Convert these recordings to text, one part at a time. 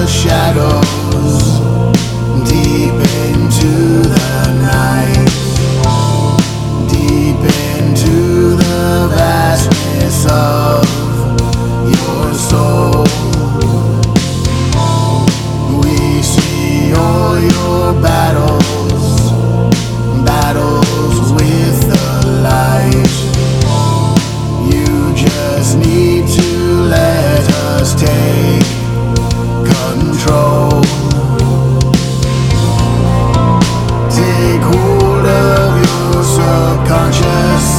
the shadows, deep into the night, deep into the vastness of your soul. We see all your battles, battles with the light. You just need to let us take control. Take hold of your subconscious.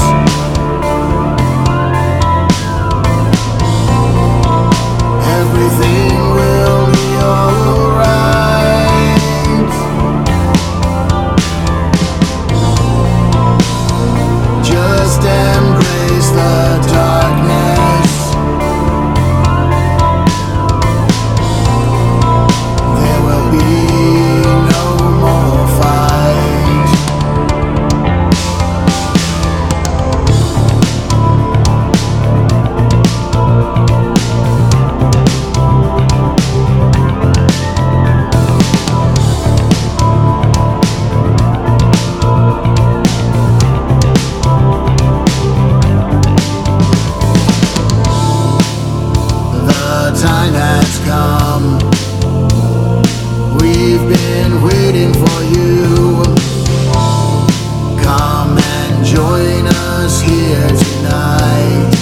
Everything will be alright. Just embrace the darkness. There will be no more fight. The time has come. We've been waiting for you. Come and join us here tonight.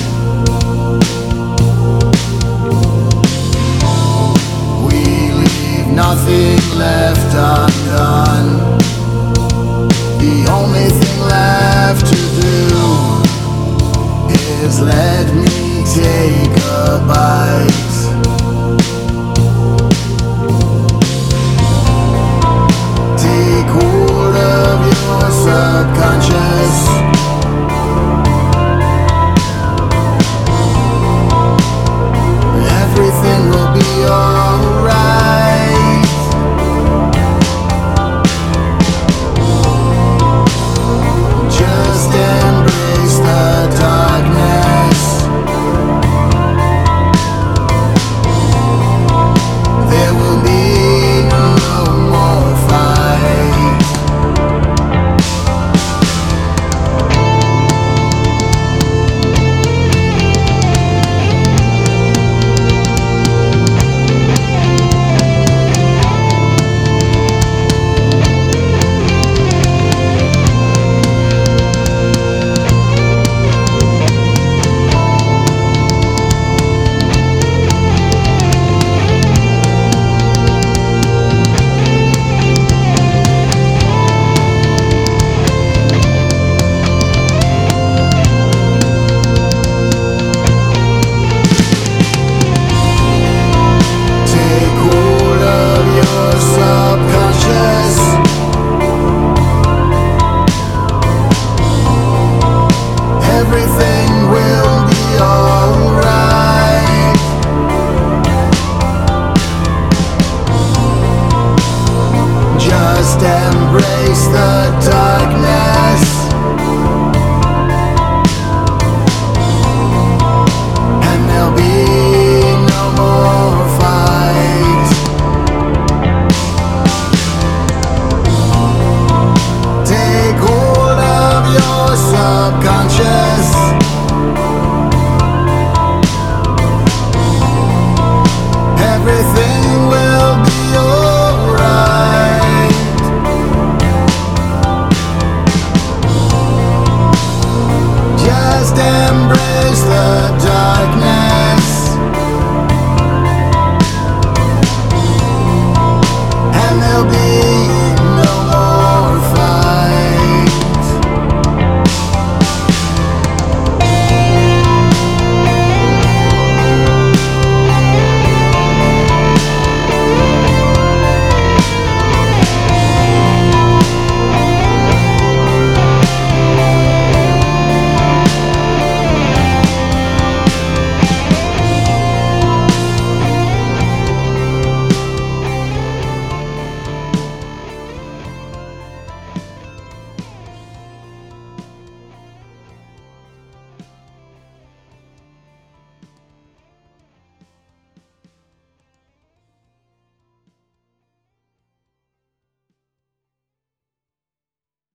We leave nothing left undone.